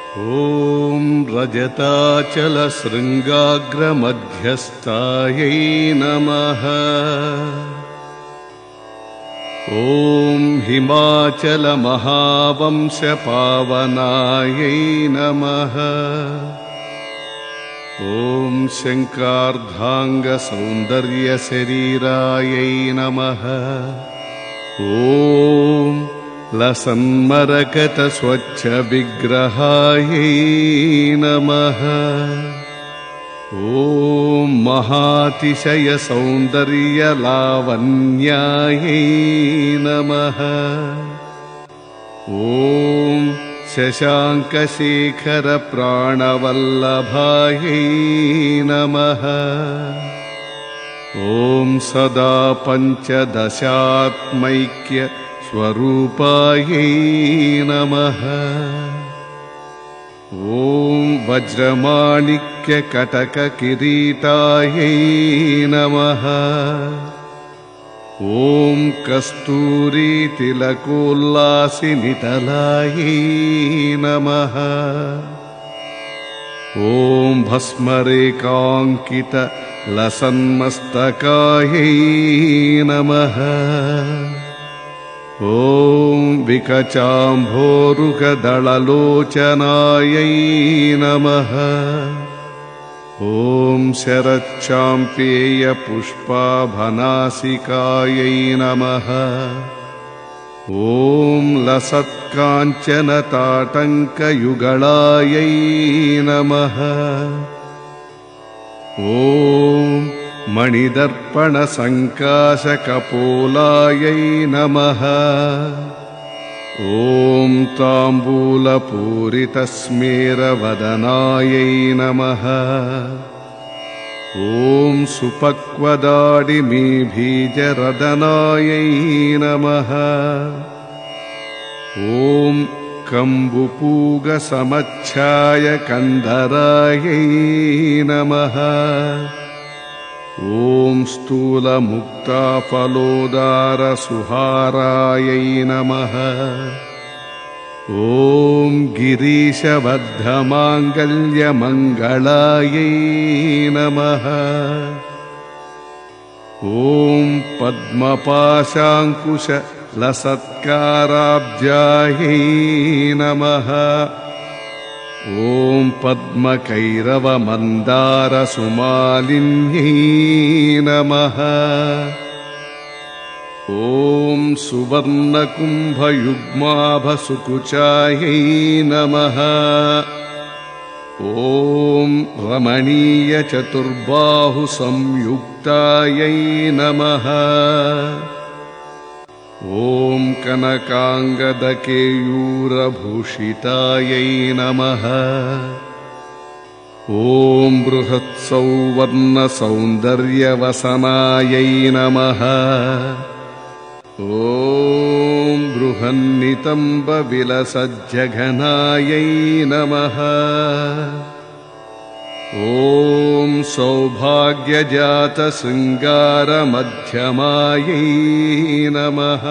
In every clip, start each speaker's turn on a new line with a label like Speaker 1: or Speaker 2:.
Speaker 1: ॐ रजताचलशृङ्गाग्रमध्यस्थायै नमः। ॐ हिमाचलमहावंशपावनायै नमः। ॐ शङ्कार्धाङ्गसौन्दर्यशरीरायै नमः। ॐ लसन्मरकतस्वच्छविग्रहायै नमः। ॐ महातिशयसौन्दर्यलावण्यायै नमः। ॐ शशाङ्कशेखरप्राणवल्लभायै नमः। ॐ सदा पञ्चदशात्मैक्य स्वरूपायै नमः। ॐ वज्रमाणिक्यकटककिरीटायै नमः। ॐ कस्तूरीतिलकोल्लासिनितलायै नमः। ॐ भस्मरेखाङ्कितलसन्मस्तकायै नमः। ॐ विकचाम्भोरुहदललोचनायै नमः। ॐ शरच्चाम्पेयपुष्पाभनासिकायै नमः। ॐ लसत्काञ्चनताटङ्कयुगलायै नमः। ॐ मणिदर्पणसङ्काशकपोलायै नमः। ॐ ताम्बूलपूरितस्मेरवदनायै नमः। ॐ सुपक्वदाडिमीबीजरदनायै नमः। ॐ कम्बुपूगसमच्छायकन्धरायै नमः। ॐ स्थूलमुक्ताफलोदारसुहारायै नमः। ॐ गिरीशबद्धमाङ्गल्यमङ्गलायै नमः। ॐ पद्मपाशाङ्कुशलसत्काराब्जायै नमः। ॐ पद्मकैरवमन्दारसुमालिन्यै नमः। ॐ सुवर्णकुम्भयुग्माभसुकुचायै नमः। ॐ रमणीयचतुर्बाहुसंयुक्तायै नमः। ॐ कनकाङ्गदकेयूरभूषितायै नमः। ॐ बृहत्सौवर्णसौन्दर्यवसनायै नमः। ॐ बृहन्नितम्बविलसज्जघनायै नमः। ॐ सौभाग्यजातशृङ्गारमध्यमायै नमः।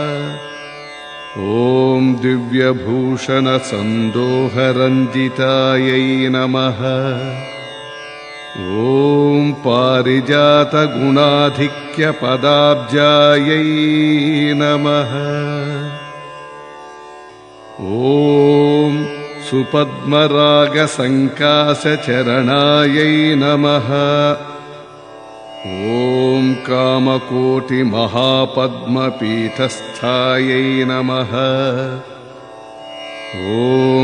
Speaker 1: ॐ दिव्यभूषणसन्दोहरञ्जितायै नमः। ॐ पारिजातगुणाधिक्यपदाब्जायै नमः। ॐ सुपद्मरागसङ्काशचरणायै नमः। ॐ कामकोटिमहापद्मपीठस्थायै नमः। ॐ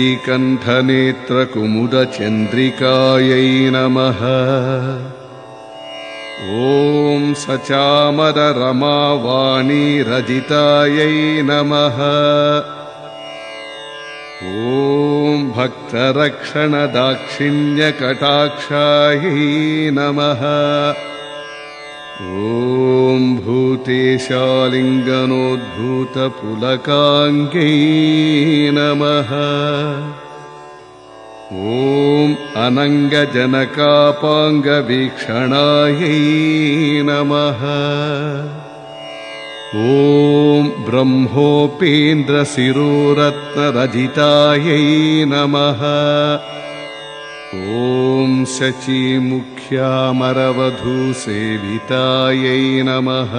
Speaker 1: श्रीकण्ठनेत्रकुमुदचन्द्रिकायै नमः। ॐ सचामररमावाणीरजितायै नमः। ॐ भक्तरक्षणदाक्षिण्यकटाक्षायै नमः। ॐ भूतेशालिङ्गनोद्भूतपुलकाङ्गै नमः। ॐ अनङ्गजनकापाङ्गवीक्षणायै नमः। ॐ ब्रह्मोपेन्द्रशिरोरत्नरजितायै नमः। ॐ शचीमुख्यामरवधूसेवितायै नमः।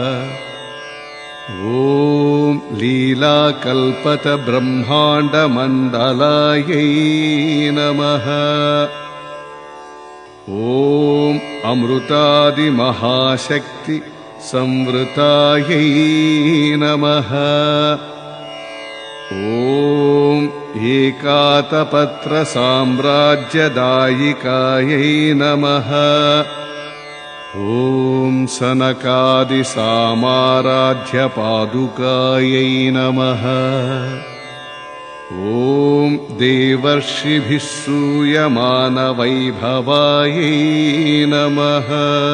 Speaker 1: ॐ लीलाकल्पतब्रह्माण्डमण्डलायै नमः। ॐ अमृतादिमहाशक्ति संवृतायै नमः। ॐ एकातपत्रसाम्राज्यदायिकायै नमः। ॐ सनकादिसामाराध्यपादुकायै नमः। ॐ देवर्षिभिः सूयमानवैभवायै नमः।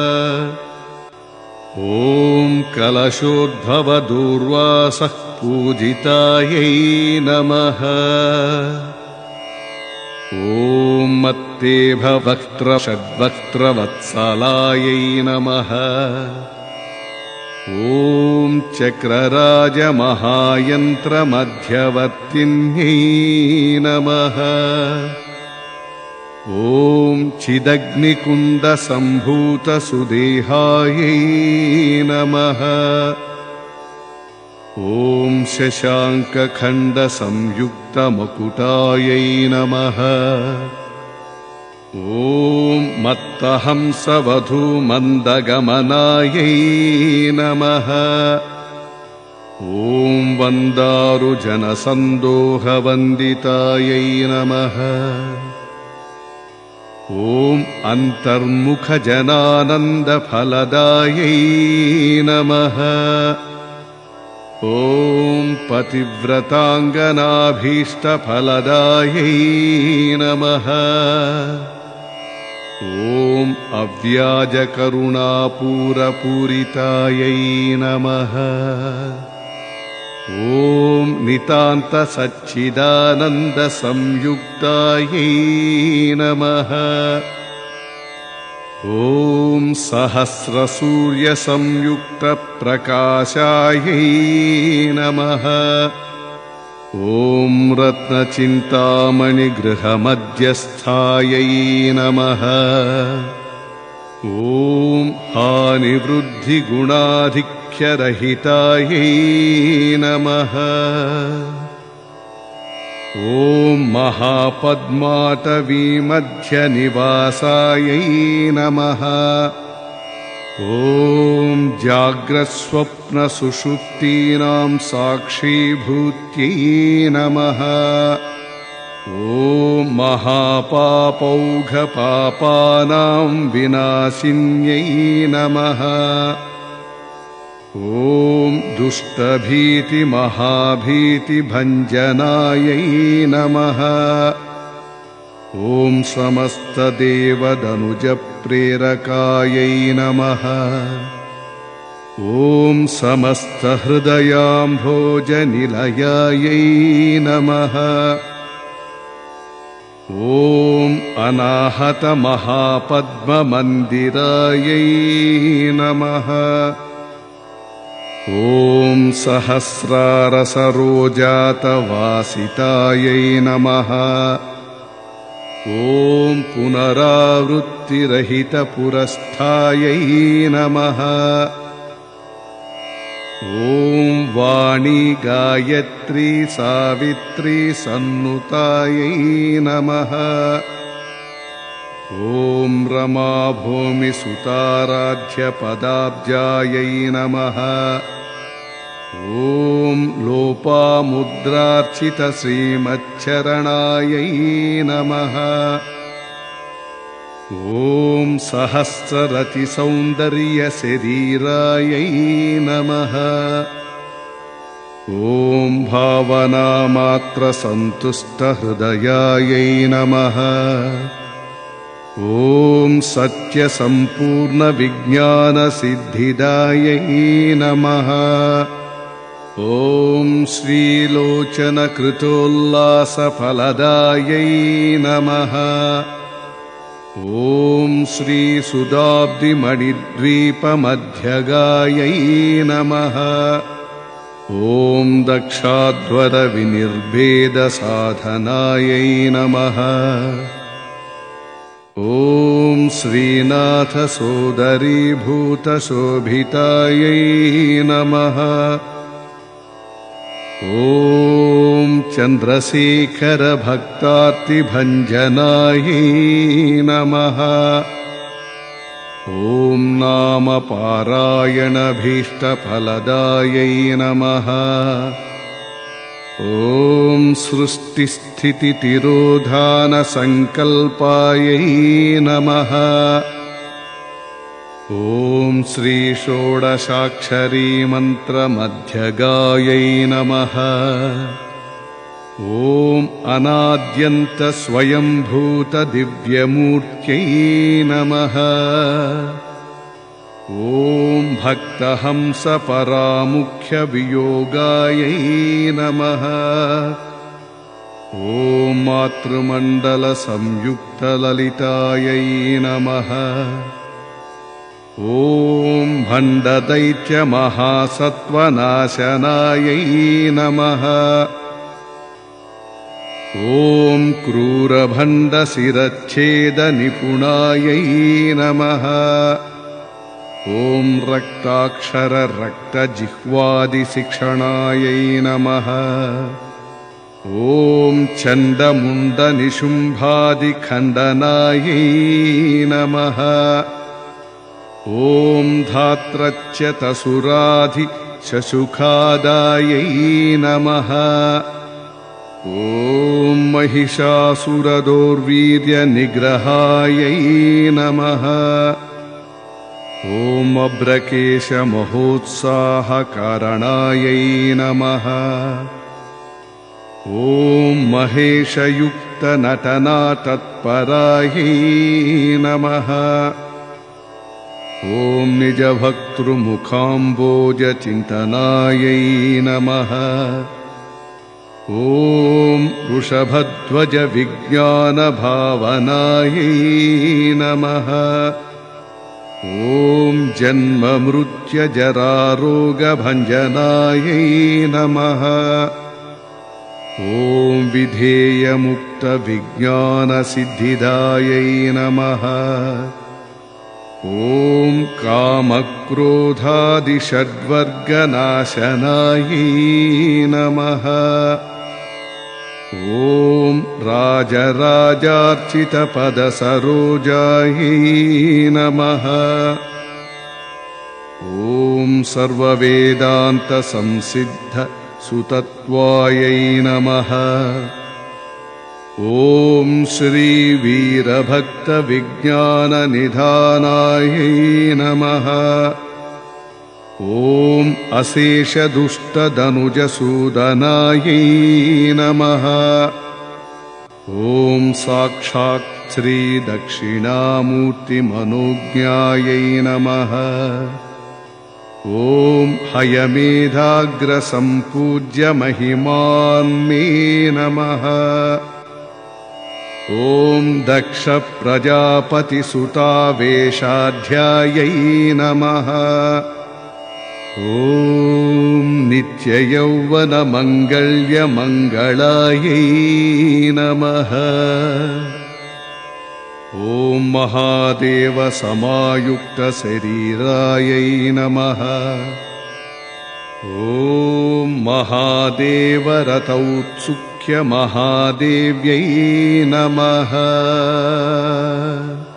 Speaker 1: ॐ कलशोद्भवदूर्वासः पूजितायै नमः। ॐ मत्तेभवक्त्रषड्वक्त्रवत्सलायै नमः। ॐ चक्रराजमहायन्त्रमध्यवर्तिन्यै नमः। ॐ चिदग्निकुण्डसम्भूतसुदेहायै नमः। ॐ शशाङ्कखण्डसंयुक्तमकुटायै नमः। ॐ मत्तहंसवधूमन्दगमनायै नमः। ॐ वन्दारुजनसन्दोहवन्दितायै नमः। ॐ अन्तर्मुखजनानन्दफलदायै नमः। ॐ पतिव्रताङ्गनाभीष्टफलदायै नमः। ॐ अव्याजकरुणापूरपूरितायै नमः। ॐ नितान्तसच्चिदानन्दसंयुक्तायै नमः। ॐ सहस्रसूर्यसंयुक्तप्रकाशायै नमः। ॐ रत्नचिन्तामणिगृहमध्यस्थायै नमः। ॐ हानिवृद्धिगुणाधिक्यरहितायै नमः। ॐ महापद्माटवीमध्यनिवासायै नमः। ॐ जाग्रत्स्वप्नसुषुप्तीनां साक्षीभूत्यै नमः। ॐ महापापौघपापानां विनाशिन्यै नमः। ॐ दुष्टभीतिमहाभीतिभञ्जनायै नमः। ॐ समस्तदेवदनुजप्रेरकायै नमः। ॐ समस्तहृदयाम्भोजनिलयायै नमः। ॐ अनाहतमहापद्ममन्दिरायै नमः। ॐ सहस्रारसरोजातवासितायै नमः। ॐ पुनरावृत्तिरहितपुरस्थायै नमः। ॐ वाणी गायत्री सावित्री सन्नुतायै नमः। ॐ रमा भूमिसुताराध्यपदाब्जायै नमः। ॐ लोपामुद्रार्चितश्रीमच्छरणायै नमः। ॐ सहस्ररतिसौन्दर्यशरीरायै नमः। ॐ भावनामात्रसन्तुष्टहृदयायै नमः। ॐ सत्यसम्पूर्णविज्ञानसिद्धिदायै नमः। ॐ श्रीलोचनकृतोल्लासफलदायै नमः। ॐ श्रीसुदाब्धिमणिद्वीपमध्यगायै नमः। ॐ दक्षाध्वरविनिर्भेदसाधनायै नमः। ॐ श्रीनाथसोदरीभूतशोभितायै नमः। ॐ चन्द्रशेखरभक्तार्तिभञ्जनायै नमः। ॐ नामपारायणभीष्टफलदायै नमः। ॐ सृष्टिस्थितितिरोधानसङ्कल्पायै नमः। ॐ श्रीषोडशाक्षरीमन्त्रमध्यगायै नमः। ॐ अनाद्यन्तस्वयम्भूतदिव्यमूर्त्यै नमः। ॐ भक्तहंसपरामुख्यवियोगायै नमः। ॐ मातृमण्डलसंयुक्तललितायै नमः। ॐ भण्डदैत्यमहासत्त्वनाशनायै नमः। ॐ क्रूरभण्डशिरच्छेदनिपुणायै नमः। ॐ रक्ताक्षररक्तजिह्वादिशिक्षणायै नमः। ॐ चण्डमुण्डनिशुम्भादिखण्डनायै नमः। ॐ धात्रच्यतसुराधिशशुखादायै नमः। ॐ महिषासुरदौर्वीर्यनिग्रहायै नमः। ॐ अब्रकेशमहोत्साहकारणायै नमः। ॐ महेशयुक्तनटनातत्परायै नमः। ॐ निजभक्तृमुखाम्बोजचिन्तनायै नमः। ॐ वृषभध्वजविज्ञानभावनायै नमः। ॐ जन्ममृत्युजरारोगभञ्जनायै नमः। ॐ विधेयमुक्तविज्ञानसिद्धिदायै नमः। ॐ कामक्रोधादिषड्वर्गनाशनायै नमः। ॐ राजराजार्चितपदसरोजायै नमः। ॐ सर्ववेदान्तसंसिद्धसुतत्वायै नमः। ॐ श्रीवीरभक्तविज्ञाननिधानायै नमः। ॐ अशेषदुष्टदनुजसूदनायै नमः। ॐ साक्षात् श्रीदक्षिणामूर्तिमनोज्ञायै नमः। ॐ हयमेधाग्रसम्पूज्यमहिमान्मे नमः। ॐ दक्षप्रजापतिसुतावेशाध्यायै नमः। ॐ नित्ययौवनमङ्गल्यमङ्गलायै नमः। ॐ महादेवसमायुक्तशरीरायै नमः। ॐ महादेवरतौत्सुख्यमहादेव्यै नमः।